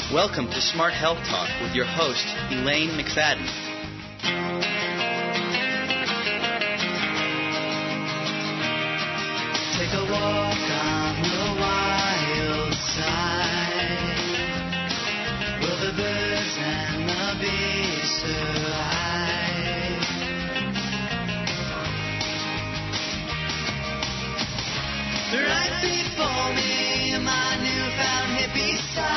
Welcome to Smart Health Talk with your host, Elaine McFadden. Take a walk on the wild side. Will the birds and the bees survive? Right before me, my newfound hippie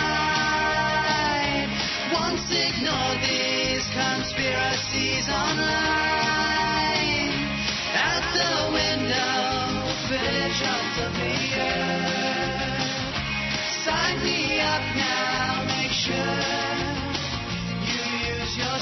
side. Once ignored these conspiracies online. Out the window, visions of the earth. Sign me up now, make sure you use your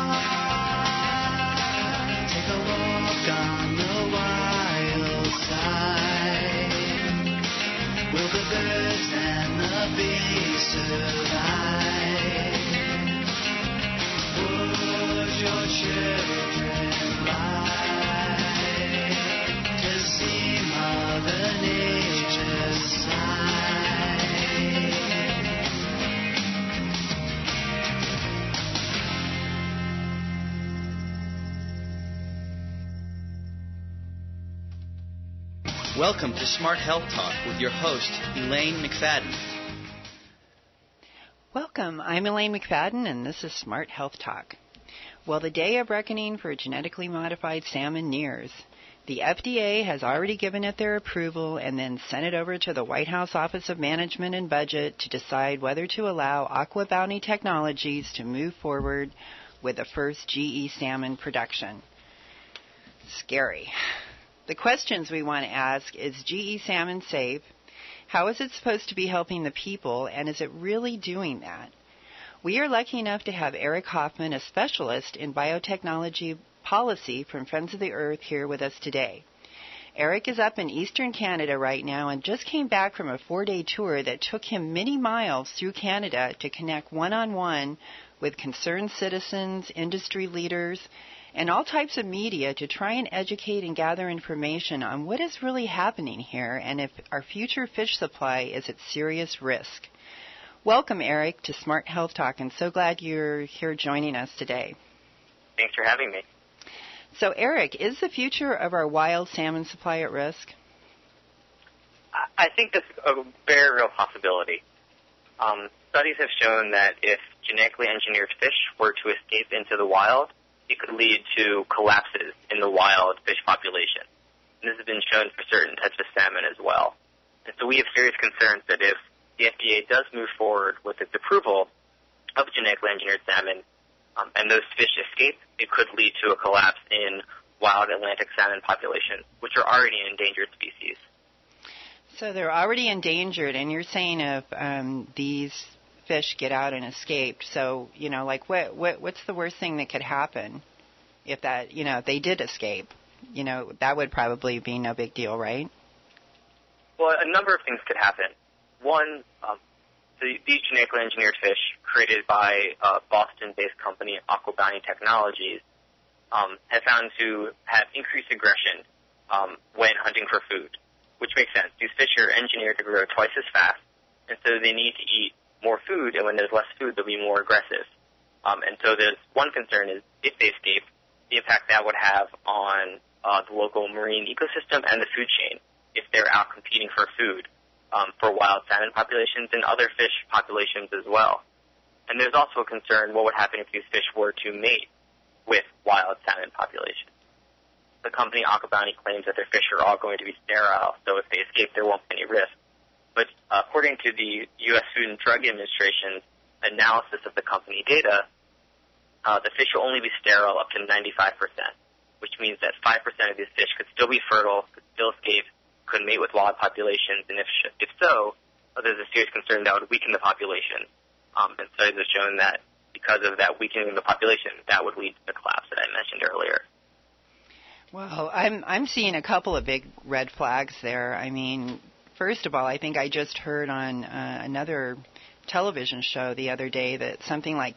smart. Take a walk on the wild side. Will the birds and the bees survive? Would your children lie to see Mother Nature's side? Welcome to Smart Health Talk with your host, Elaine McFadden. Welcome. I'm Elaine McFadden, and this is Smart Health Talk. Well, the day of reckoning for genetically modified salmon nears. The FDA has already given it their approval and then sent it over to the White House Office of Management and Budget to decide whether to allow Aqua Bounty Technologies to move forward with the first GE salmon production. Scary. The questions we want to ask is GE salmon safe? How is it supposed to be helping the people, and is it really doing that? We are lucky enough to have Eric Hoffman, a specialist in biotechnology policy from Friends of the Earth, here with us today. Eric is up in eastern Canada right now and just came back from a 4-day tour that took him many miles through Canada to connect one-on-one with concerned citizens, industry leaders, and all types of media to try and educate and gather information on what is really happening here and if our future fish supply is at serious risk. Welcome, Eric, to Smart Health Talk, and so glad you're here joining us today. Thanks for having me. So, Eric, is the future of our wild salmon supply at risk? I think that's a very real possibility. Studies have shown that if genetically engineered fish were to escape into the wild, it could lead to collapses in the wild fish population. And this has been shown for certain types of salmon as well. And so we have serious concerns that if the FDA does move forward with its approval of genetically engineered salmon, and those fish escape, it could lead to a collapse in wild Atlantic salmon populations, which are already an endangered species. So they're already endangered, and you're saying if these fish get out and escaped, so, like what's the worst thing that could happen if that, if they did escape? That would probably be no big deal, right? Well, a number of things could happen. One, these genetically engineered fish created by a Boston-based company, Aqua Bounty Technologies, have found to have increased aggression when hunting for food, which makes sense. These fish are engineered to grow twice as fast, and so they need to eat more food, and when there's less food, they'll be more aggressive. And so there's one concern is if they escape, the impact that would have on the local marine ecosystem and the food chain if they're out competing for food for wild salmon populations and other fish populations as well. And there's also a concern what would happen if these fish were to mate with wild salmon populations. The company Aqua Bounty claims that their fish are all going to be sterile, so if they escape, there won't be any risk. But according to the U.S. Food and Drug Administration's analysis of the company data, the fish will only be sterile up to 95%, which means that 5% of these fish could still be fertile, could still escape, could mate with wild populations, and if so, there's a serious concern that would weaken the population. And studies have shown that because of that weakening of the population, that would lead to the collapse that I mentioned earlier. Well, I'm seeing a couple of big red flags there. I mean, first of all, I think I just heard on another television show the other day that something like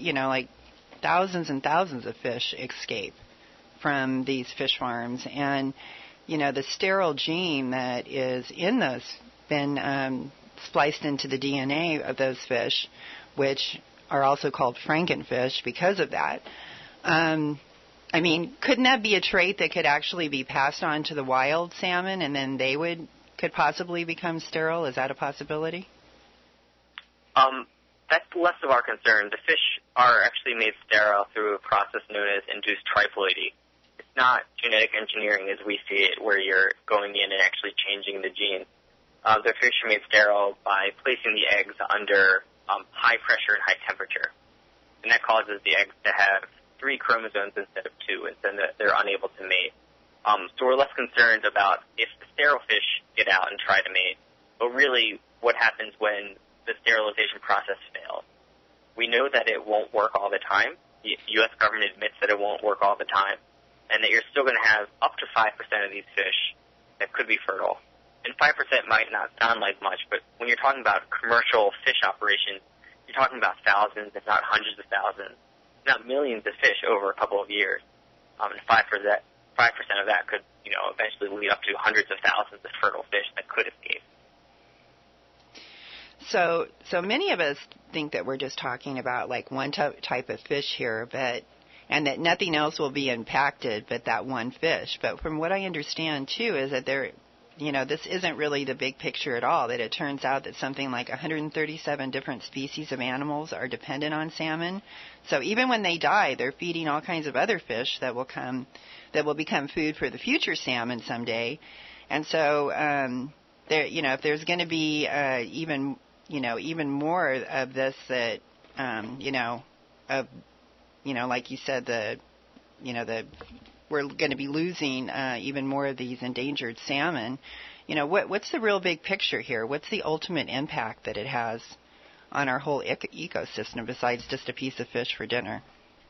thousands and thousands of fish escape from these fish farms, and the sterile gene that is in those been spliced into the DNA of those fish which are also called frankenfish because of that. I mean, couldn't that be a trait that could actually be passed on to the wild salmon, and then they could possibly become sterile? Is that a possibility? That's less of our concern. The fish are actually made sterile through a process known as induced triploidy. It's not genetic engineering as we see it, where you're going in and actually changing the gene. The fish are made sterile by placing the eggs under high pressure and high temperature. And that causes the eggs to have 3 chromosomes instead of 2, and then they're unable to mate. So we're less concerned about if the sterile fish get out and try to mate, but really what happens when the sterilization process fails. We know that it won't work all the time. The U.S. government admits that it won't work all the time, and that you're still going to have up to 5% of these fish that could be fertile. And 5% might not sound like much, but when you're talking about commercial fish operations, you're talking about thousands, if not hundreds of thousands, not millions of fish over a couple of years. And 5% of that could, eventually lead up to hundreds of thousands of fertile fish that could escape. So many of us think that we're just talking about like one type of fish here, and that nothing else will be impacted but that one fish. But from what I understand too is that this isn't really the big picture at all, that it turns out that something like 137 different species of animals are dependent on salmon. So even when they die, they're feeding all kinds of other fish that will become food for the future salmon someday. And so if there's going to be even more of this that like you said, we're going to be losing even more of these endangered salmon. What's the real big picture here? What's the ultimate impact that it has on our whole ecosystem besides just a piece of fish for dinner?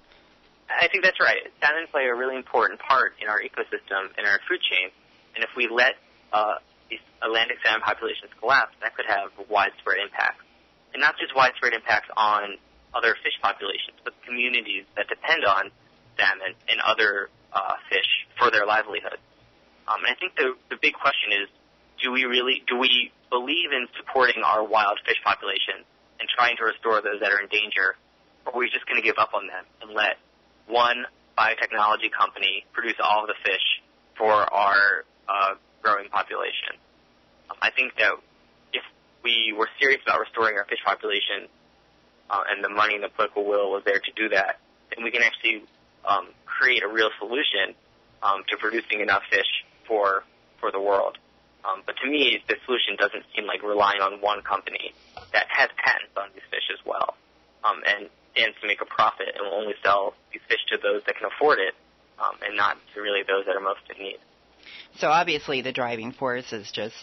I think that's right. Salmon play a really important part in our ecosystem, in our food chain, and if we let these Atlantic salmon populations collapse, that could have widespread impacts. And not just widespread impacts on other fish populations, but communities that depend on salmon and other fish for their livelihood. And I think the big question is, do we believe in supporting our wild fish populations and trying to restore those that are in danger, or are we just going to give up on them and let one biotechnology company produce all of the fish for our growing population? I think that if we were serious about restoring our fish population and the money and the political will was there to do that, then we can actually create a real solution to producing enough fish for the world. But to me, the solution doesn't seem like relying on one company that has patents on these fish as well and stands to make a profit and will only sell these fish to those that can afford it and not to really those that are most in need. So obviously the driving force is just,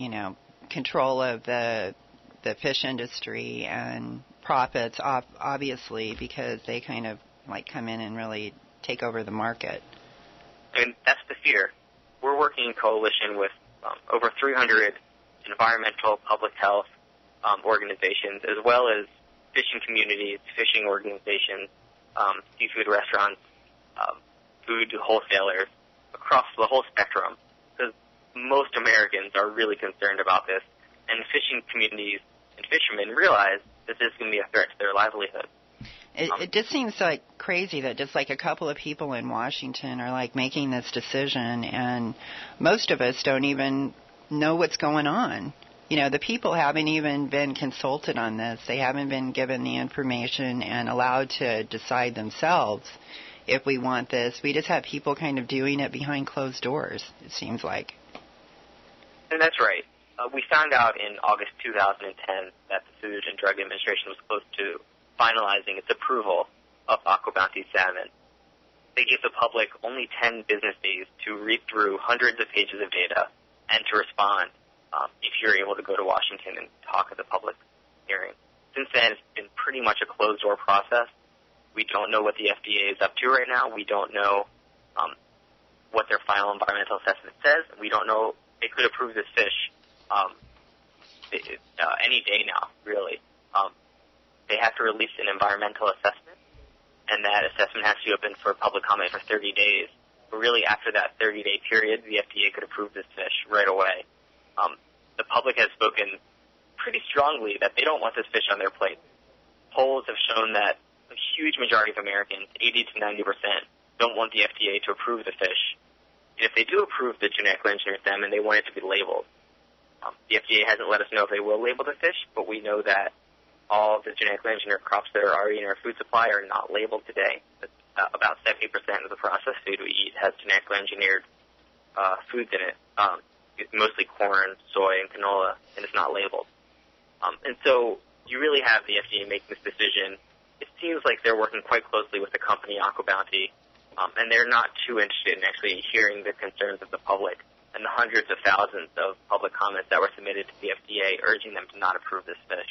control of the fish industry and profits, obviously, because they kind of come in and really take over the market. I mean, that's the fear. We're working in coalition with over 300 environmental, public health organizations, as well as fishing communities, fishing organizations, seafood restaurants, food wholesalers, across the whole spectrum, because most Americans are really concerned about this, and fishing communities and fishermen realize that this is going to be a threat to their livelihood. It just seems crazy that just a couple of people in Washington are making this decision, and most of us don't even know what's going on. The people haven't even been consulted on this. They haven't been given the information and allowed to decide themselves if we want this. We just have people kind of doing it behind closed doors, it seems like. And that's right. We found out in August 2010 that the Food and Drug Administration was close to finalizing its approval of Aqua Bounty salmon. They gave the public only 10 business days to read through hundreds of pages of data and to respond if you're able to go to Washington and talk at the public hearing. Since then, it's been pretty much a closed-door process. We don't know what the FDA is up to right now. We don't know what their final environmental assessment says. We don't know. They could approve this fish any day now, really. They have to release an environmental assessment, and that assessment has to be open for public comment for 30 days. But really, after that 30-day period, the FDA could approve this fish right away. The public has spoken pretty strongly that they don't want this fish on their plate. polls have shown that a huge majority of Americans, 80 to 90%, don't want the FDA to approve the fish. And if they do approve the genetically engineered salmon, they want it to be labeled. The FDA hasn't let us know if they will label the fish, but we know that all the genetically engineered crops that are already in our food supply are not labeled today. About 70% of the processed food we eat has genetically engineered foods in it, mostly corn, soy, and canola, and it's not labeled. And so you really have the FDA making this decision. It seems like they're working quite closely with the company AquaBounty, and they're not too interested in actually hearing the concerns of the public and the hundreds of thousands of public comments that were submitted to the FDA urging them to not approve this fish.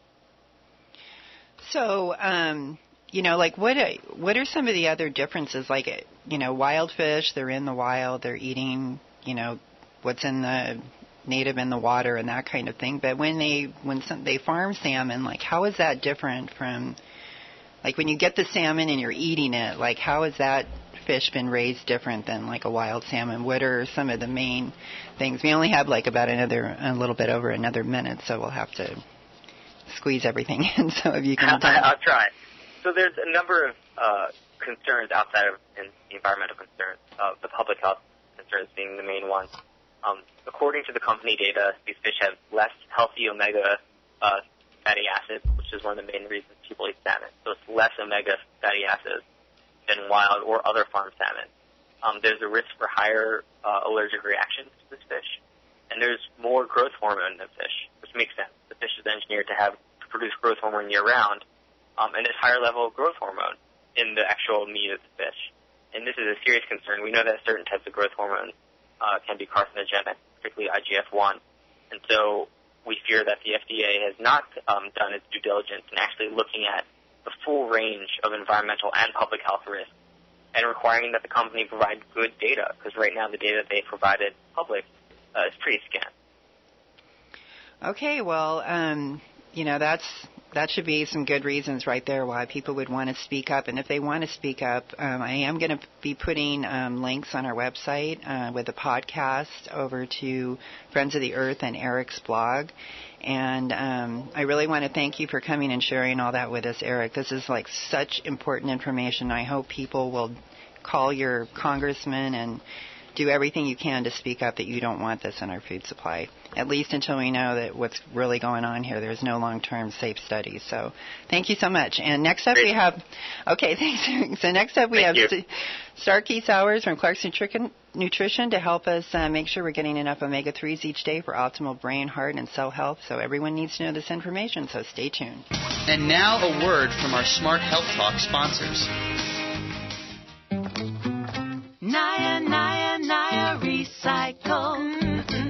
So, like what are some of the other differences? Like, wild fish, they're in the wild, they're eating, what's in the native in the water and that kind of thing. But when they farm salmon, like, how is that different from, like, when you get the salmon and you're eating it, like, how has that fish been raised different than like a wild salmon? What are some of the main things? We only have like about a little bit over another minute, so we'll have to squeeze everything in. So if you can, I'll try. So there's a number of concerns outside of the environmental concerns, the public health concerns being the main ones. According to the company data, these fish have less healthy omega fatty acids, which is one of the main reasons people eat salmon. So it's less omega fatty acids than wild or other farm salmon. There's a risk for higher allergic reactions to this fish, and there's more growth hormone in fish, which makes sense. The fish is engineered to produce growth hormone year-round, and there's higher level of growth hormone in the actual meat of the fish. And this is a serious concern. We know that certain types of growth hormones can be carcinogenic, particularly IGF-1. And so we fear that the FDA has not done its due diligence in actually looking at the full range of environmental and public health risks and requiring that the company provide good data, because right now the data they provided public is pretty scant. Okay, well, that should be some good reasons right there why people would want to speak up. And if they want to speak up, I am going to be putting links on our website with the podcast over to Friends of the Earth and Eric's blog. And I really want to thank you for coming and sharing all that with us, Eric. This is like such important information. I hope people will call your congressman and do everything you can to speak up that you don't want this in our food supply, at least until we know that what's really going on here. There's no long-term safe studies. So thank you so much. And next up we have, okay, thanks. So next up we have Starkey Sowers from Clark's Nutrition to help us make sure we're getting enough omega-3s each day for optimal brain, heart, and cell health. So everyone needs to know this information, so stay tuned. And now a word from our Smart Health Talk sponsors. Naya Recycle.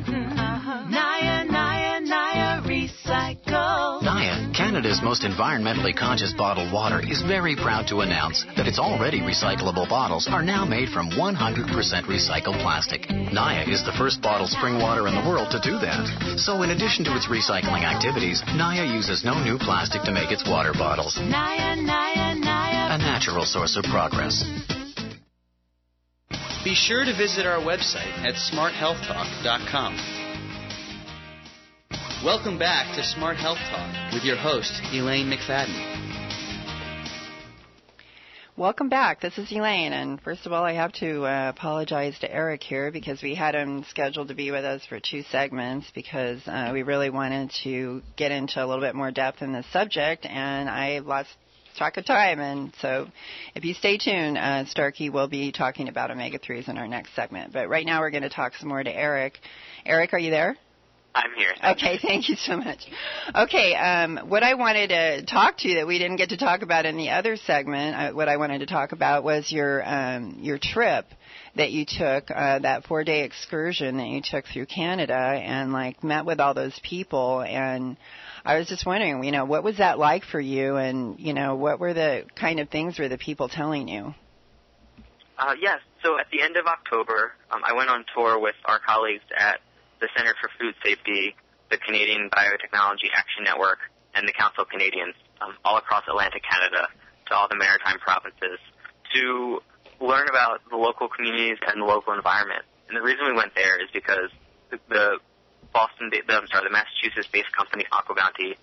Naya Recycle. Naya, Canada's most environmentally conscious bottled water, is very proud to announce that its already recyclable bottles are now made from 100% recycled plastic. Naya is the first bottled spring water in the world to do that. So in addition to its recycling activities, Naya uses no new plastic to make its water bottles. Naya. A natural source of progress. Be sure to visit our website at smarthealthtalk.com. Welcome back to Smart Health Talk with your host, Elaine McFadden. Welcome back. This is Elaine, and first of all, I have to apologize to Eric here because we had him scheduled to be with us for 2 segments because we really wanted to get into a little bit more depth in this subject, and I lost track of time. And so if you stay tuned, Starkey will be talking about omega-3s in our next segment. But right now we're going to talk some more to Eric. Eric, are you there? I'm here. Okay, thank you so much. Okay, what I wanted to talk to you that we didn't get to talk about in the other segment, what I wanted to talk about was your trip that you took, that 4-day excursion that you took through Canada and like met with all those people. And I was just wondering, what was that like for you, and what were the kind of things were the people telling you? Yes. So at the end of October, I went on tour with our colleagues at the Center for Food Safety, the Canadian Biotechnology Action Network, and the Council of Canadians, all across Atlantic Canada, to all the maritime provinces, to learn about the local communities and the local environment. And the reason we went there is because the Massachusetts-based company AquaBounty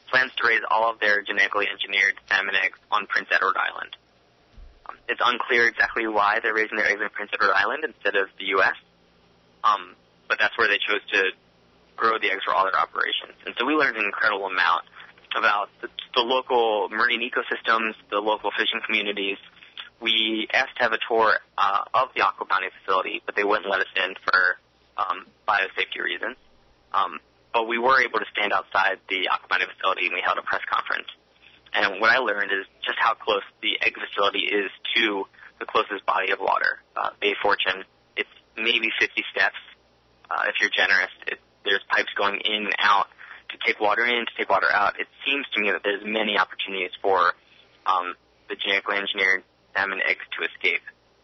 plans to raise all of their genetically engineered salmon eggs on Prince Edward Island. It's unclear exactly why they're raising their eggs in Prince Edward Island instead of the U.S., but that's where they chose to grow the eggs for all their operations. And so we learned an incredible amount about the local marine ecosystems, the local fishing communities. We asked to have a tour of the Aqua Bounty facility, but they wouldn't let us in for biosafety reasons. But we were able to stand outside the Aqua Bounty facility, and we held a press conference. And what I learned is just how close the egg facility is to the closest body of water, Bay Fortune. It's maybe 50 steps, if you're generous. There's pipes going in and out to take water in, to take water out. It seems to me that there's many opportunities for the genetically engineered salmon eggs to escape.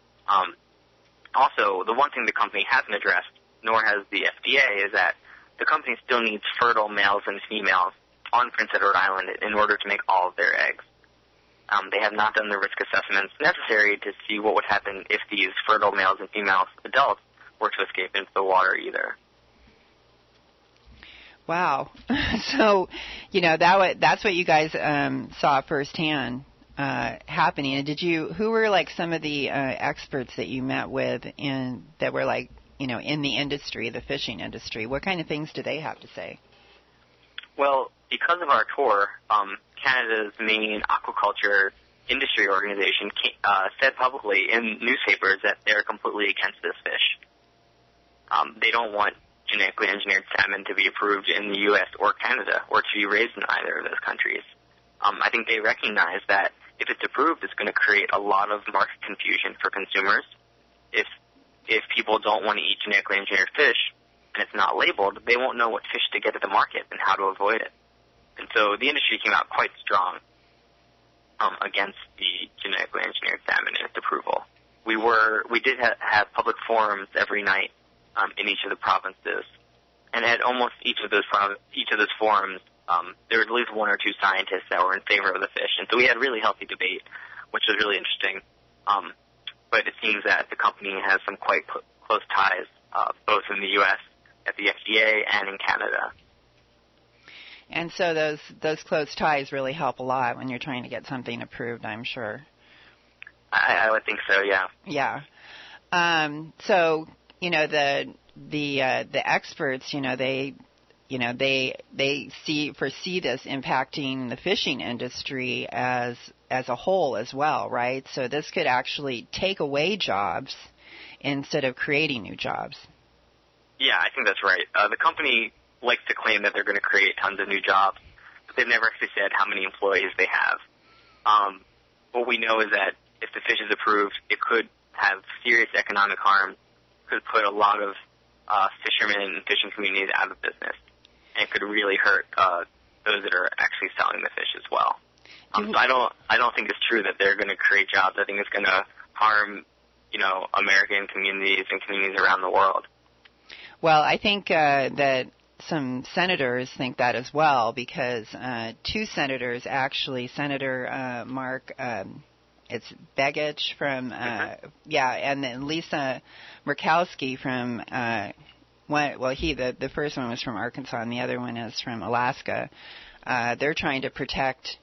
Also, the one thing the company hasn't addressed, nor has the FDA, is that the company still needs fertile males and females on Prince Edward Island in order to make all of their eggs. They have not done the risk assessments necessary to see what would happen if these fertile males and females adults were to escape into the water either. Wow. So, that's what you guys saw firsthand happening. And who were like some of the experts that you met with that were like, in the industry, the fishing industry? What kind of things do they have to say? Well, because of our tour, Canada's main aquaculture industry organization said publicly in newspapers that they're completely against this fish. They don't want genetically engineered salmon to be approved in the U.S. or Canada or to be raised in either of those countries. I think they recognize that if it's approved, it's going to create a lot of market confusion for consumers. If people don't want to eat genetically engineered fish and it's not labeled, they won't know what fish to get at the market and how to avoid it. And so the industry came out quite strong against the genetically engineered salmon and its approval. We did have public forums every night in each of the provinces, and at almost each of those forums, there was at least one or two scientists that were in favor of the fish, and so we had really healthy debate, which was really interesting. But it seems that the company has some quite close ties, both in the U.S. at the FDA and in Canada. And so those close ties really help a lot when you're trying to get something approved, I'm sure. I would think so, yeah. Yeah. So the experts, they foresee this impacting the fishing industry as a whole as well, right? So this could actually take away jobs instead of creating new jobs. Yeah, I think that's right. The company likes to claim that they're going to create tons of new jobs, but they've never actually said how many employees they have. What we know is that if the fish is approved, it could have serious economic harm, could put a lot of fishermen and fishing communities out of business, and could really hurt those that are actually selling the fish as well. So I don't think it's true that they're going to create jobs. I think it's going to harm, American communities and communities around the world. Well, I think that some senators think that as well, because two senators actually, Senator Mark, it's Begich from, and then Lisa Murkowski from, the first one was from Arkansas and the other one is from Alaska. They're trying to protect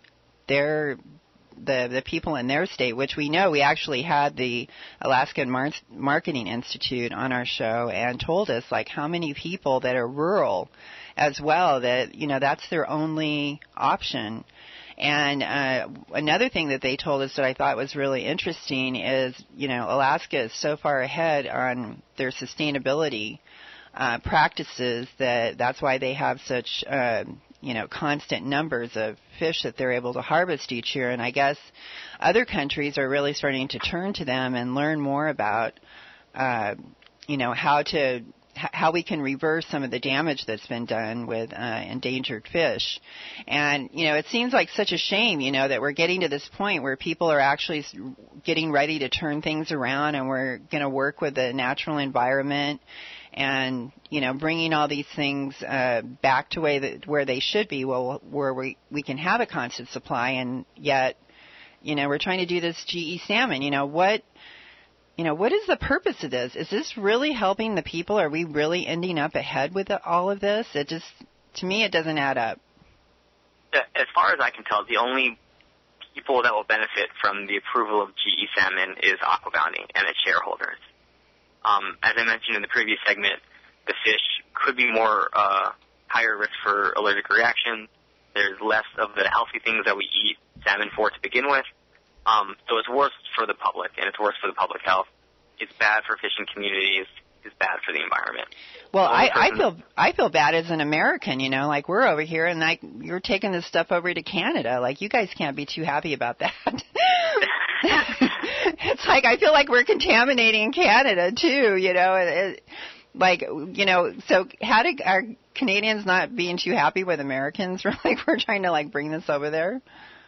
the people in their state, which we know. We actually had the Alaskan Marketing Institute on our show and told us like how many people that are rural as well, that that's their only option. And another thing that they told us that I thought was really interesting is Alaska is so far ahead on their sustainability practices that's why they have such constant numbers of fish that they're able to harvest each year. And I guess other countries are really starting to turn to them and learn more about, how we can reverse some of the damage that's been done with endangered fish. And, it seems like such a shame, that we're getting to this point where people are actually getting ready to turn things around, and we're going to work with the natural environment and, bringing all these things back to where they should be, where we can have a constant supply, and yet, we're trying to do this GE salmon. What is the purpose of this? Is this really helping the people? Are we really ending up ahead with all of this? To me, it doesn't add up. as far as I can tell, the only people that will benefit from the approval of GE salmon is Aqua Bounty and its shareholders. As I mentioned in the previous segment, the fish could be more higher risk for allergic reactions. There's less of the healthy things that we eat salmon for to begin with. So it's worse for the public, and it's worse for the public health. It's bad for fishing communities. It's bad for the environment. Well, I feel bad as an American, you know, like we're over here and like you're taking this stuff over to Canada. Like you guys can't be too happy about that. It's like I feel like we're contaminating Canada too, you know. Like, you know, so how are Canadians not being too happy with Americans? Like we're trying to like bring this over there?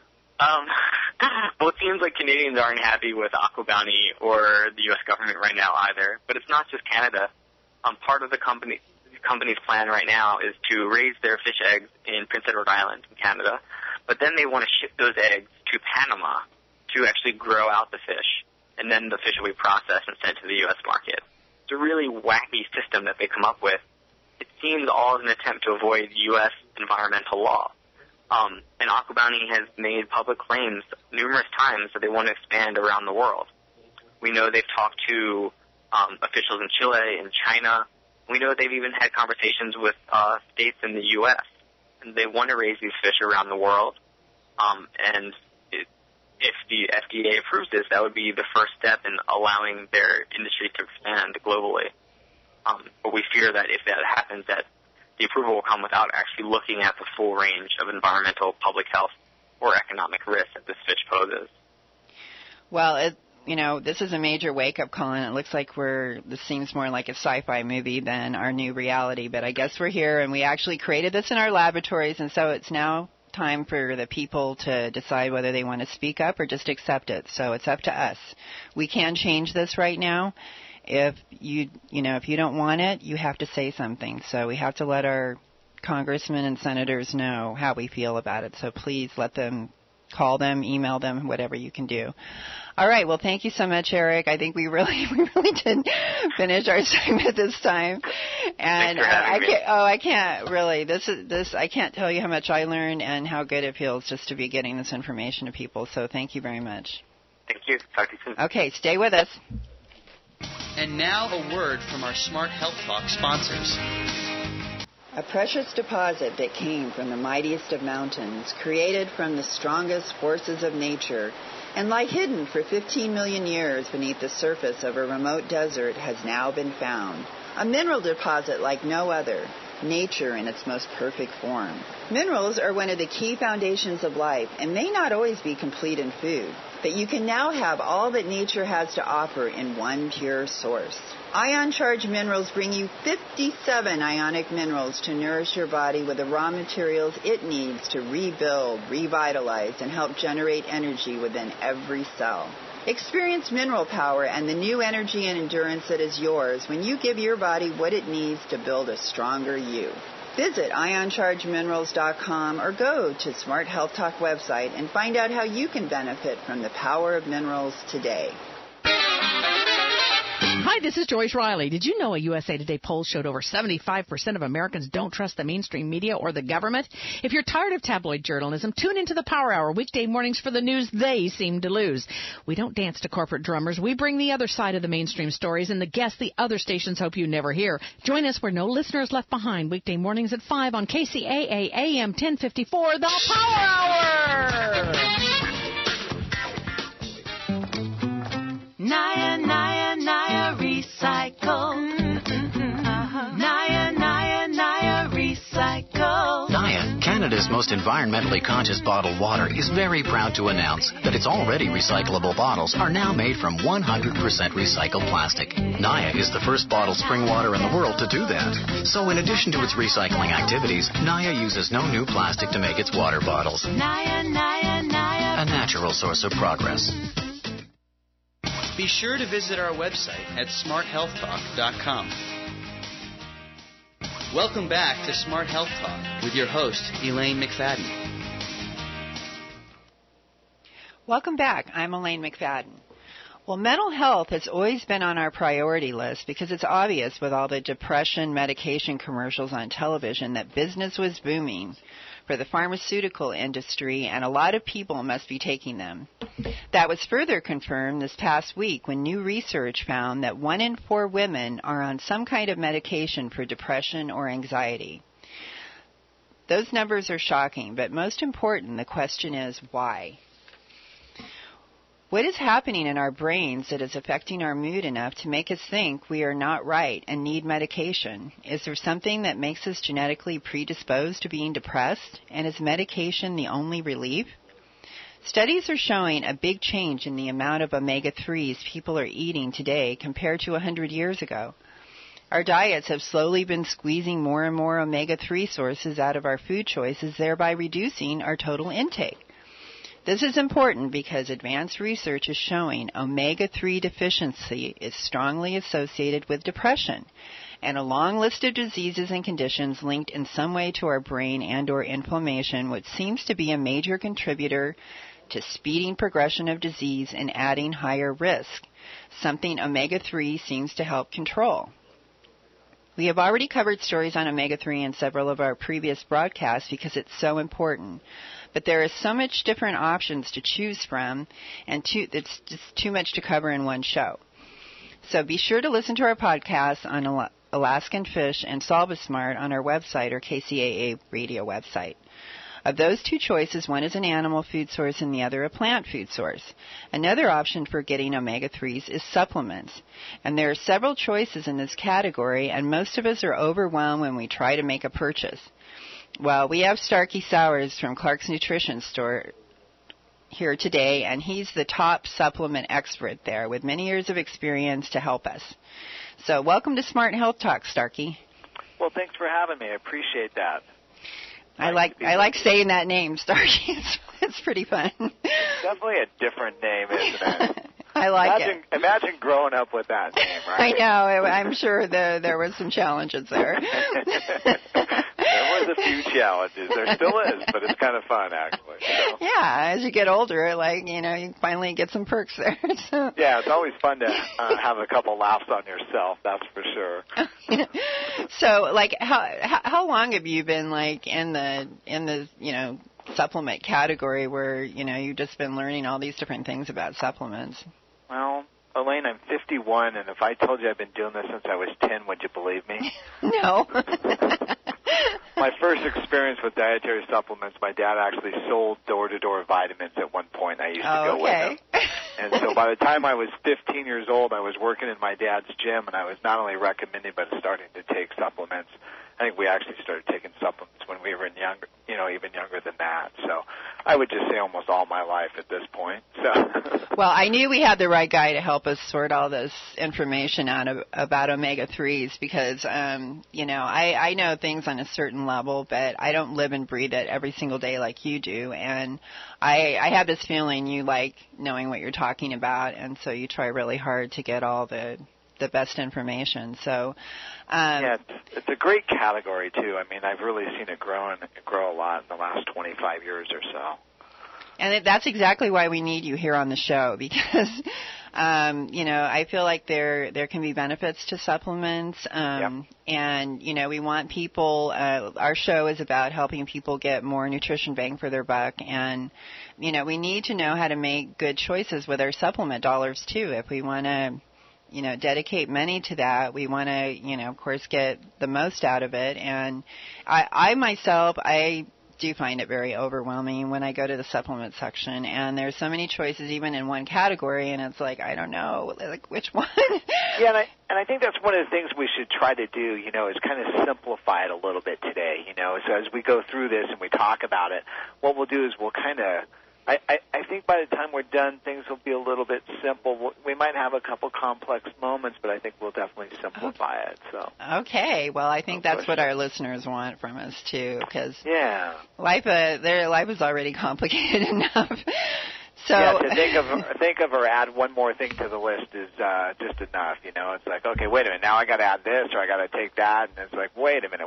Well, it seems like Canadians aren't happy with Aqua Bounty or the U.S. government right now either. But it's not just Canada. Part of the company's plan right now is to raise their fish eggs in Prince Edward Island in Canada. But then they want to ship those eggs to Panama to actually grow out the fish. And then the fish will be processed and sent to the U.S. market. It's a really wacky system that they come up with. It seems all as an attempt to avoid U.S. environmental law. And Aqua Bounty has made public claims numerous times that they want to expand around the world. We know they've talked to officials in Chile and China. We know they've even had conversations with states in the U.S. And they want to raise these fish around the world. And if the FDA approves this, that would be the first step in allowing their industry to expand globally. But we fear that if that happens, that the approval will come without actually looking at the full range of environmental, public health, or economic risks that this fish poses. Well, you know, this is a major wake-up call, and it looks like this seems more like a sci-fi movie than our new reality. But I guess we're here, and we actually created this in our laboratories, and so it's now time for the people to decide whether they want to speak up or just accept it. So it's up to us. We can change this right now. If you don't want it, you have to say something. So we have to let our congressmen and senators know how we feel about it. So please let them call them, email them, whatever you can do. All right. Well, thank you so much, Eric. I think we really did finish our segment this time. And I can't really. I can't tell you how much I learned and how good it feels just to be getting this information to people. So thank you very much. Thank you. Talk to you soon. Okay. Stay with us. And now a word from our Smart Health Talk sponsors. A precious deposit that came from the mightiest of mountains, created from the strongest forces of nature, and lie hidden for 15 million years beneath the surface of a remote desert, has now been found. A mineral deposit like no other, nature in its most perfect form. Minerals are one of the key foundations of life and may not always be complete in food, but you can now have all that nature has to offer in one pure source. Ion Charge Minerals bring you 57 ionic minerals to nourish your body with the raw materials it needs to rebuild, revitalize, and help generate energy within every cell. Experience mineral power and the new energy and endurance that is yours when you give your body what it needs to build a stronger you. Visit IonChargeMinerals.com or go to Smart Health Talk website and find out how you can benefit from the power of minerals today. Hi, this is Joyce Riley. Did you know a USA Today poll showed over 75% of Americans don't trust the mainstream media or the government? If you're tired of tabloid journalism, tune into the Power Hour weekday mornings for the news they seem to lose. We don't dance to corporate drummers. We bring the other side of the mainstream stories and the guests the other stations hope you never hear. Join us where no listener is left behind weekday mornings at 5 on KCAA AM 1054, the Power Hour! Naya Recycle. Naya Recycle. Naya, Canada's most environmentally conscious bottled water, is very proud to announce that its already recyclable bottles are now made from 100% recycled plastic. Naya is the first bottled spring water in the world to do that. So in addition to its recycling activities, Naya uses no new plastic to make its water bottles. Naya. A natural source of progress. Be sure to visit our website at smarthealthtalk.com. Welcome back to Smart Health Talk with your host, Elaine McFadden. Welcome back. I'm Elaine McFadden. Well, mental health has always been on our priority list because it's obvious with all the depression medication commercials on television that business was booming for the pharmaceutical industry, and a lot of people must be taking them. That was further confirmed this past week when new research found that 1 in 4 women are on some kind of medication for depression or anxiety. Those numbers are shocking, but most important, the question is why? What is happening in our brains that is affecting our mood enough to make us think we are not right and need medication? Is there something that makes us genetically predisposed to being depressed? And is medication the only relief? Studies are showing a big change in the amount of omega-3s people are eating today compared to 100 years ago. Our diets have slowly been squeezing more and more omega-3 sources out of our food choices, thereby reducing our total intake. This is important because advanced research is showing omega-3 deficiency is strongly associated with depression and a long list of diseases and conditions linked in some way to our brain and or inflammation, which seems to be a major contributor to speeding progression of disease and adding higher risk, something omega-3 seems to help control. We have already covered stories on omega-3 in several of our previous broadcasts because it's so important. But there are so much different options to choose from, and it's just too much to cover in one show. So be sure to listen to our podcasts on Alaskan Fish and SolveSmart on our website or KCAA radio website. Of those two choices, one is an animal food source and the other a plant food source. Another option for getting omega-3s is supplements. And there are several choices in this category, and most of us are overwhelmed when we try to make a purchase. Well, we have Starkey Sowers from Clark's Nutrition Store here today, and he's the top supplement expert there with many years of experience to help us. So welcome to Smart Health Talk, Starkey. Well, thanks for having me. I appreciate that. I like saying that name, Starkey. It's pretty fun. Definitely a different name, isn't it? I like it. Imagine growing up with that name, right? I know. I'm sure there was some challenges there. There was a few challenges. There still is, but it's kind of fun, actually. So. Yeah, as you get older, you finally get some perks there. So. Yeah, it's always fun to have a couple laughs on yourself. That's for sure. So, how long have you been in the supplement category where you've just been learning all these different things about supplements? Well, Elaine, I'm 51, and if I told you I've been doing this since I was 10, would you believe me? No. My first experience with dietary supplements, my dad actually sold door-to-door vitamins at one point. I used to go with him. And so by the time I was 15 years old, I was working in my dad's gym, and I was not only recommending but starting to take supplements. I think we actually started taking supplements when we were even younger than that. So I would just say almost all my life at this point. So. Well, I knew we had the right guy to help us sort all this information out about omega-3s because, I know things on a certain level, but I don't live and breathe it every single day like you do. And I have this feeling you like knowing what you're talking about, and so you try really hard to get all the best information. So, yeah, it's a great category too. I mean, I've really seen it grow a lot in the last 25 years or so. And that's exactly why we need you here on the show because, I feel like there can be benefits to supplements. Yep. And, we want people, our show is about helping people get more nutrition bang for their buck. And, we need to know how to make good choices with our supplement dollars too. If we want to, dedicate money to that, we want to, of course, get the most out of it. And I myself, I do find it very overwhelming when I go to the supplement section, and there's so many choices even in one category, and it's like, I don't know, which one? Yeah, and I think that's one of the things we should try to do, is kind of simplify it a little bit today, So as we go through this and we talk about it, what we'll do is we'll kind of, I think by the time we're done, things will be a little bit simple. We might have a couple complex moments, but I think we'll definitely simplify it. So. Okay. Well, I think that's what our listeners want from us too, because life is already complicated enough. So yeah, to think of or add one more thing to the list is just enough. It's like, okay, wait a minute, now I got to add this or I got to take that, and it's like, wait a minute.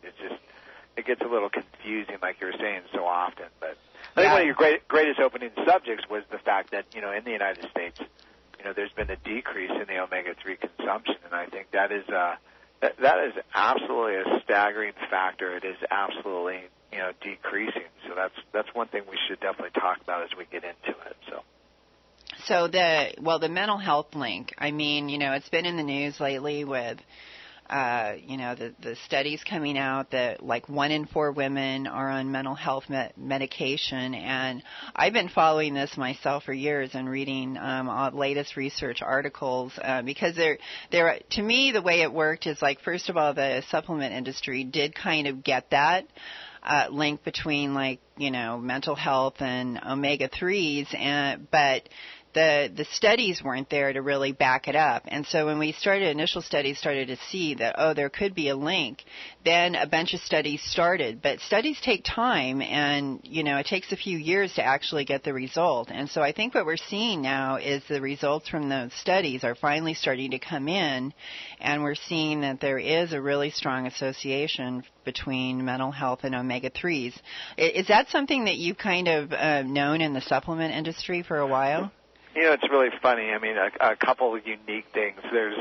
It gets a little confusing, like you were saying so often, but. I think one of your greatest opening subjects was the fact that, in the United States, there's been a decrease in the omega-3 consumption, and I think that is that is absolutely a staggering factor. It is absolutely decreasing. So that's one thing we should definitely talk about as we get into it. So the mental health link. I mean, it's been in the news lately with the studies coming out that like 1 in 4 women are on mental health medication, and I've been following this myself for years and reading latest research articles because they're to me the way it worked is like, first of all, the supplement industry did kind of get that link between mental health and omega-3s, but the studies weren't there to really back it up. And so when initial studies started to see that, there could be a link, then a bunch of studies started. But studies take time, and, it takes a few years to actually get the result. And so I think what we're seeing now is the results from those studies are finally starting to come in, and we're seeing that there is a really strong association between mental health and omega-3s. Is that something that you've kind of known in the supplement industry for a while? It's really funny. I mean, a couple of unique things. There's,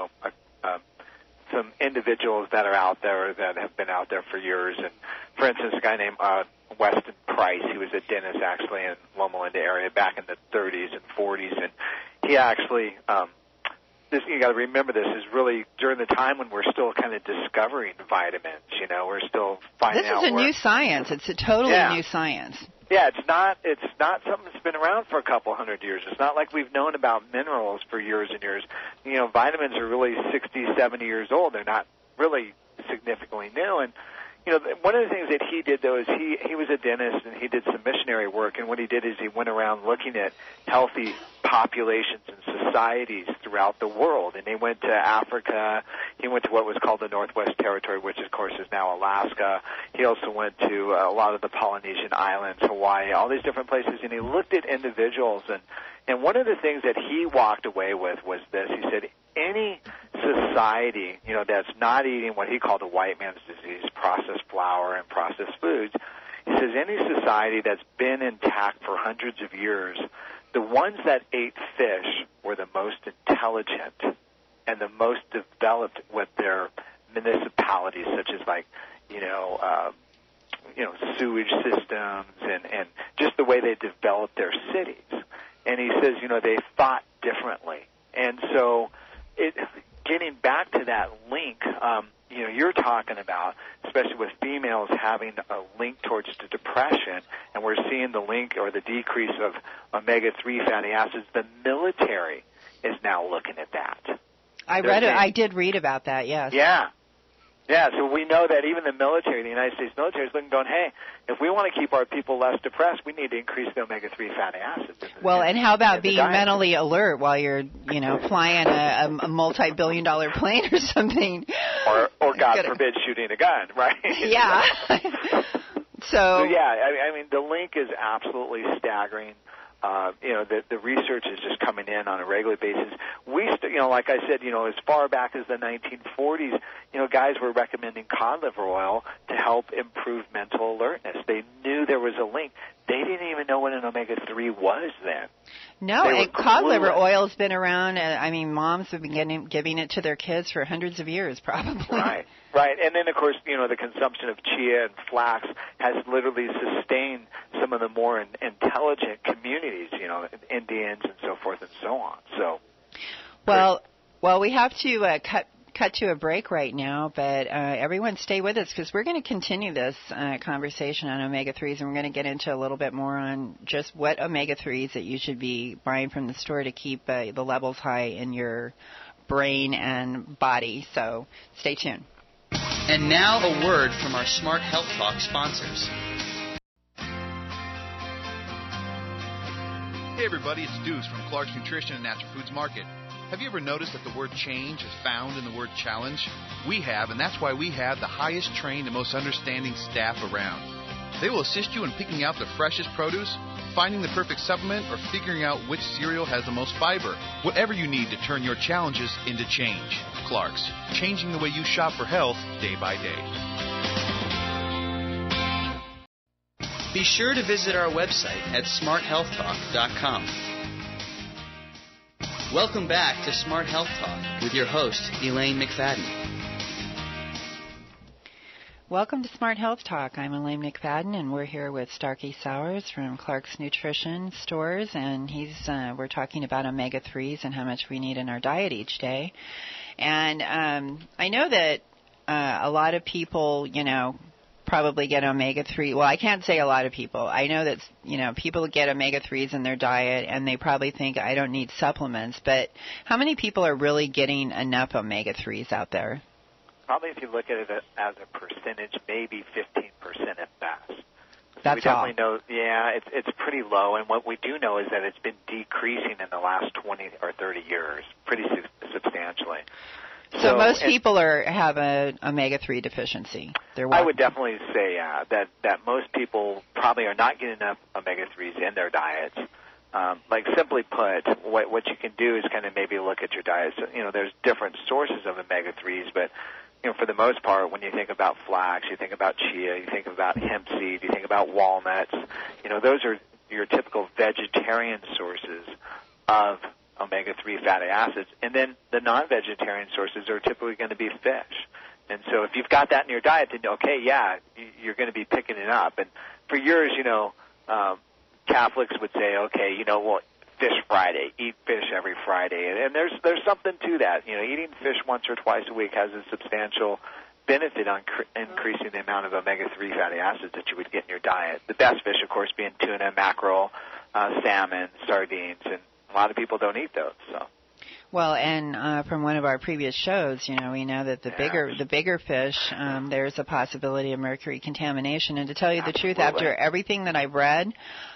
some individuals that are out there that have been out there for years. And, for instance, a guy named Weston Price, he was a dentist actually in Loma Linda area back in the 30s and 40s. And he actually, you got to remember this, is really during the time when we're still kind of discovering vitamins. We're still finding out. This is a new science. It's a totally new science. Yeah, it's not something that's been around for a couple hundred years. It's not like we've known about minerals for years and years. Vitamins are really 60, 70 years old. They're not really significantly new. And, one of the things that he did, though, is he was a dentist and he did some missionary work. And what he did is he went around looking at healthy populations and societies throughout the world. And he went to Africa. He went to what was called the Northwest Territory, which, of course, is now Alaska. He also went to a lot of the Polynesian islands, Hawaii, all these different places. And he looked at individuals. And one of the things that he walked away with was this. He said, any society, that's not eating what he called the white man's disease, processed flour and processed foods, he says any society that's been intact for hundreds of years, the ones that ate fish were the most intelligent and the most developed with their municipalities, such as sewage systems and just the way they developed their cities. And he says, they thought differently. And so getting back to that link, you're talking about, especially with females having a link towards the depression, and we're seeing the link or the decrease of omega-3 fatty acids. The military is now looking at that. I did read about that, yes. Yeah, so we know that even the military, the United States military, is looking, going, hey, if we want to keep our people less depressed, we need to increase the omega-3 fatty acids. Well, and how about being mentally alert while you're, flying a multi-billion-dollar plane or something? Or God forbid, shooting a gun, right? Yeah. So yeah, I mean, the link is absolutely staggering. The research is just coming in on a regular basis. Like I said, as far back as the 1940s, guys were recommending cod liver oil to help improve mental alertness. They knew there was a link. They didn't even know what an omega-3 was then. No, and cod liver oil's been around. Moms have been giving it to their kids for hundreds of years, probably. Right. And then, of course, the consumption of chia and flax has literally sustained some of the more intelligent communities, Indians and so forth and so on. So, well, we have to cut to a break right now, but everyone stay with us because we're going to continue this conversation on omega-3s, and we're going to get into a little bit more on just what omega-3s that you should be buying from the store to keep the levels high in your brain and body. So stay tuned. And now a word from our Smart Health Talk sponsors. Hey everybody, it's Deuce from Clark's Nutrition and Natural Foods Market. Have you ever noticed that the word change is found in the word challenge? We have, and that's why we have the highest trained and most understanding staff around. They will assist you in picking out the freshest produce, finding the perfect supplement, or figuring out which cereal has the most fiber. Whatever you need to turn your challenges into change. Clark's, changing the way you shop for health day by day. Be sure to visit our website at smarthealthtalk.com. Welcome back to Smart Health Talk with your host, Elaine McFadden. Welcome to Smart Health Talk. I'm Elaine McFadden, and we're here with Starkey Sowers from Clark's Nutrition Stores, and we're talking about omega-3s and how much we need in our diet each day. And I know that a lot of people, probably get omega-3. Well, I can't say a lot of people. I know that, people get omega-3s in their diet, and they probably think, I don't need supplements. But how many people are really getting enough omega-3s out there? Probably if you look at it as a percentage, maybe 15% at best. That's we definitely know, it's pretty low. And what we do know is that it's been decreasing in the last 20 or 30 years pretty substantially. So most people have an omega-3 deficiency. I would definitely say that most people probably are not getting enough omega-3s in their diets. Like simply put, what you can do is kind of maybe look at your diet. So, there's different sources of omega-3s, but for the most part, when you think about flax, you think about chia, you think about hemp seed, you think about walnuts, those are your typical vegetarian sources of omega-3 fatty acids. And then the non-vegetarian sources are typically going to be fish. And so if you've got that in your diet, then you're going to be picking it up. And for years, Catholics would say, Fish Friday, eat fish every Friday. And there's something to that. Eating fish once or twice a week has a substantial benefit on increasing the amount of omega-3 fatty acids that you would get in your diet. The best fish, of course, being tuna, mackerel, salmon, sardines, and a lot of people don't eat those. So. Well, and from one of our previous shows, we know that the bigger fish, there's a possibility of mercury contamination. And to tell you the truth, after everything that I've read,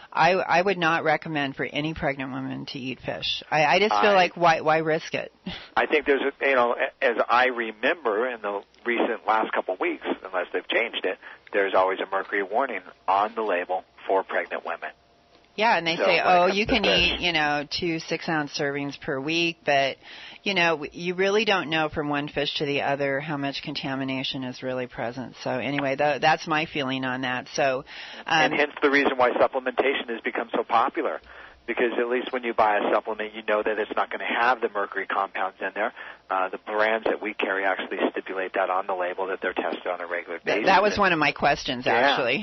I would not recommend for any pregnant woman to eat fish. I just feel like why risk it? I think there's as I remember in the recent last couple of weeks, unless they've changed it, there's always a mercury warning on the label for pregnant women. Yeah, and they say, you can eat, 2 6-ounce servings per week, but, you really don't know from one fish to the other how much contamination is really present. So anyway, that's my feeling on that. So, and hence the reason why supplementation has become so popular, because at least when you buy a supplement, you know that it's not going to have the mercury compounds in there. The brands that we carry actually stipulate that on the label, that they're tested on a regular basis. That was one of my questions, actually.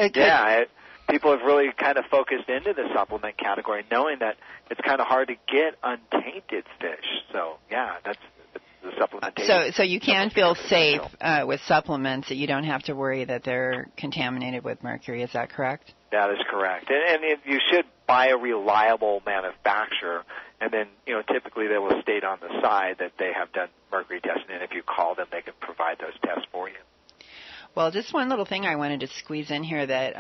People have really kind of focused into the supplement category, knowing that it's kind of hard to get untainted fish. So, that's the supplementation. So you can feel safe with supplements, that you don't have to worry that they're contaminated with mercury. Is that correct? That is correct. And you should buy a reliable manufacturer, and then, typically they will state on the side that they have done mercury testing, and if you call them, they can provide those tests for you. Well, just one little thing I wanted to squeeze in here that,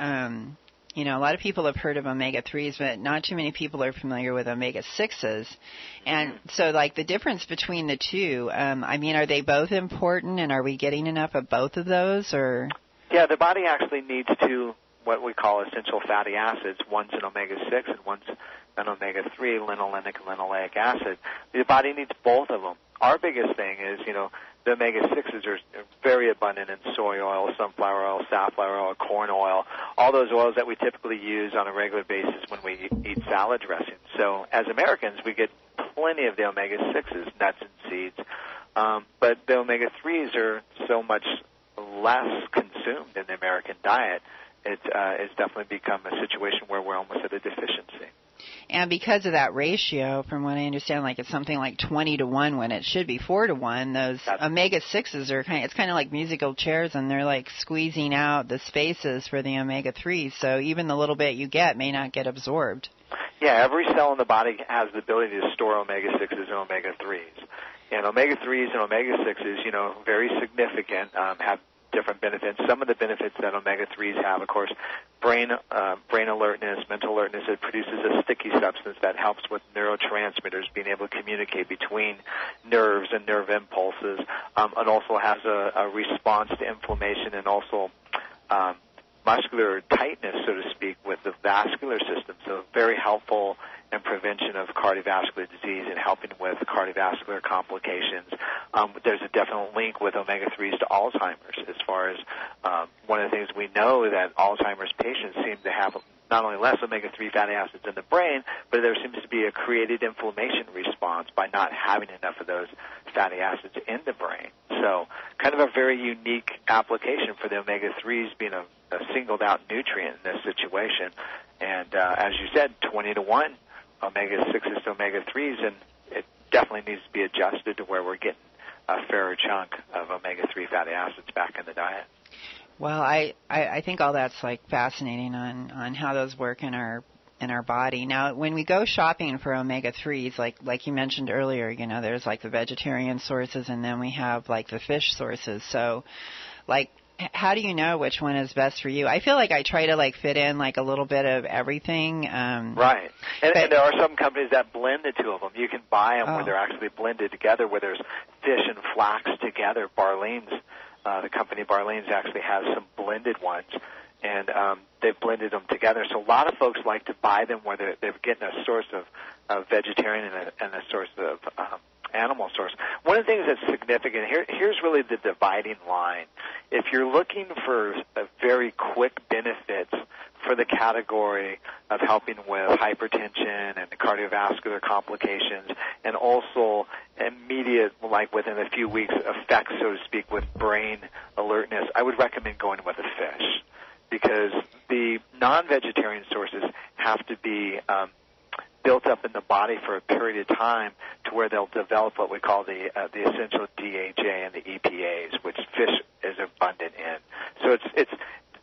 a lot of people have heard of omega-3s, but not too many people are familiar with omega-6s. And so, the difference between the two, are they both important, and are we getting enough of both of those? Or? Yeah, the body actually needs two, what we call essential fatty acids. One's an omega-6 and one's an omega-3, linolenic and linoleic acid. The body needs both of them. Our biggest thing is, the omega-6s are very abundant in soy oil, sunflower oil, safflower oil, corn oil, all those oils that we typically use on a regular basis when we eat salad dressing. So as Americans, we get plenty of the omega-6s, nuts and seeds, but the omega-3s are so much less consumed in the American diet. It's definitely become a situation where we're almost at a deficiency. And because of that ratio, from what I understand, it's something like 20-1 when it should be 4-1. Those omega-6s are it's kind of like musical chairs, and they're squeezing out the spaces for the omega-3s. So even the little bit you get may not get absorbed. Yeah, every cell in the body has the ability to store omega-6s and omega-3s. And omega-3s and omega-6s, very significant, have different benefits. Some of the benefits that omega-3s have, of course, brain alertness, mental alertness. It produces a sticky substance that helps with neurotransmitters being able to communicate between nerves and nerve impulses. It also has a response to inflammation and also muscular tightness, so to speak, with the vascular system. So very helpful in prevention of cardiovascular disease and helping with cardiovascular complications. There's a definite link with omega-3s to Alzheimer's, as far as one of the things we know that Alzheimer's patients seem to have not only less omega-3 fatty acids in the brain, but there seems to be a created inflammation response by not having enough of those fatty acids in the brain. So kind of a very unique application for the omega-3s being a singled-out nutrient in this situation. And as you said, 20 to 1 omega-6s to omega-3s, and it definitely needs to be adjusted to where we're getting a fairer chunk of omega-3 fatty acids back in the diet. Well, I think all that's like fascinating on how those work in our body. Now, when we go shopping for omega-3s, like you mentioned earlier, you know, there's like the vegetarian sources, and then we have like the fish sources. So, like, how do you know which one is best for you? I feel like I try to like fit in like a little bit of everything. Right. And there are some companies that blend the two of them. You can buy them where they're actually blended together, where there's fish and flax together. Barlean's, the company Barlean's actually has some blended ones, and they've blended them together. So a lot of folks like to buy them where they're getting a source of vegetarian and a source of animal source. One of the things that's significant, here's really the dividing line. If you're looking for very quick benefits for the category of helping with hypertension and cardiovascular complications, and also immediate, like within a few weeks, effects, so to speak, with brain alertness, I would recommend going with a fish, because the non-vegetarian sources have to be built up in the body for a period of time to where they'll develop what we call the essential DHA and the EPAs, which fish is abundant in. So it's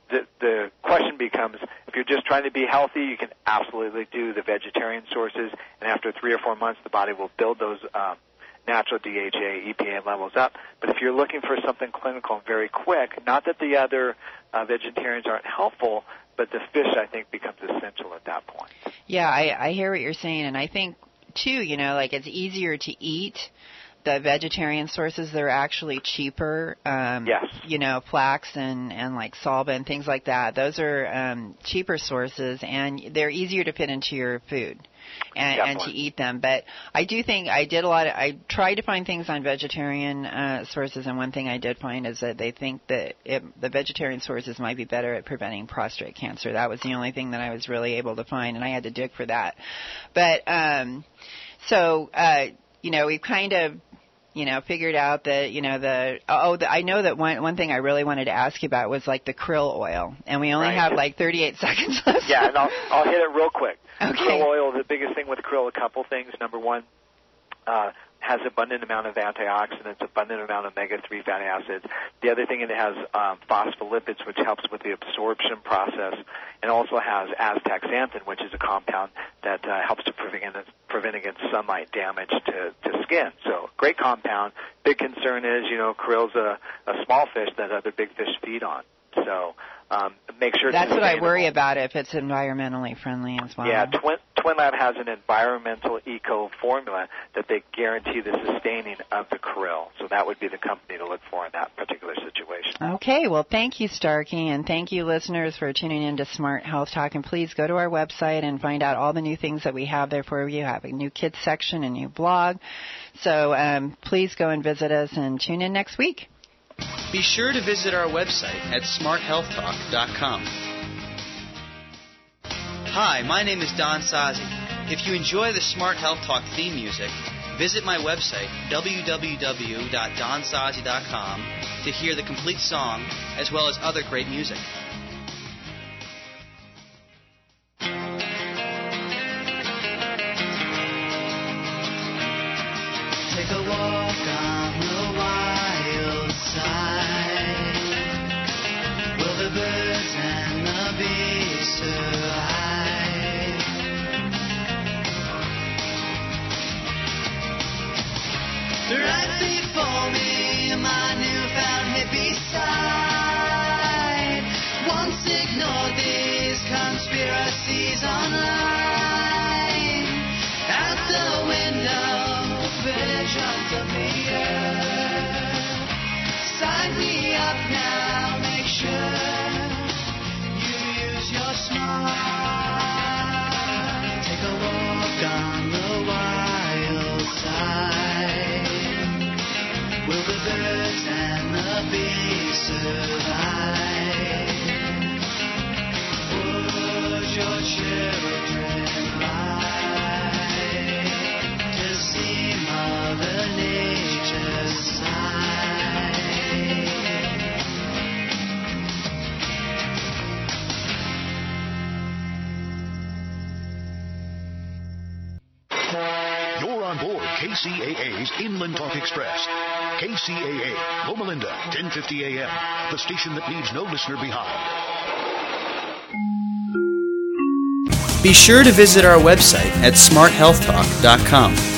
the question becomes, if you're just trying to be healthy, you can absolutely do the vegetarian sources, and after 3 or 4 months, the body will build those natural DHA, EPA levels up. But if you're looking for something clinical and very quick, not that the other vegetarians aren't helpful, but the fish, I think, becomes essential at that point. Yeah, I hear what you're saying, and I think, too, you know, like it's easier to eat the vegetarian sources. They're actually cheaper. Yes. You know, flax and like salba and things like that. Those are cheaper sources, and they're easier to fit into your food and to eat them. But I do think I tried to find things on vegetarian sources, and one thing I did find is that they think that the vegetarian sources might be better at preventing prostate cancer. That was the only thing that I was really able to find, and I had to dig for that. But you know, we've kind of, you know, figured out that, you know, I know that one thing I really wanted to ask you about was like the krill oil, and we only have like 38 seconds left. Yeah, and I'll hit it real quick. Okay. Krill oil, the biggest thing with krill, a couple things. Number one, has abundant amount of antioxidants, abundant amount of omega-3 fatty acids. The other thing, it has phospholipids, which helps with the absorption process, and also has astaxanthin, which is a compound that helps to prevent against sunlight damage to skin. So great compound. Big concern is, you know, krill's a small fish that other big fish feed on. So make sure that's what I worry about, if it's environmentally friendly as well. Yeah, Twin Lab has an environmental eco formula that they guarantee the sustaining of the krill. So that would be the company to look for in that particular situation. Okay, well, thank you, Starkey, and thank you, listeners, for tuning in to Smart Health Talk. And please go to our website and find out all the new things that we have there for you. We have a new kids section, a new blog. So please go and visit us and tune in next week. Be sure to visit our website at smarthealthtalk.com. Hi, my name is Don Sazi. If you enjoy the Smart Health Talk theme music, visit my website, www.donsazi.com, to hear the complete song as well as other great music. Take a walk on the wild side. Will the birds and the bees survive? Right before me, my newfound hippie side. Once ignored these conspiracies online. Out the window, visions of the earth. Sign me up now, make sure you use your smart. Take a walk on the wild side. Will the birds and the bees survive? Would your You're on board KCAA's Inland Talk Express. KCAA, Loma Linda, 1050 AM, the station that leaves no listener behind. Be sure to visit our website at smarthealthtalk.com.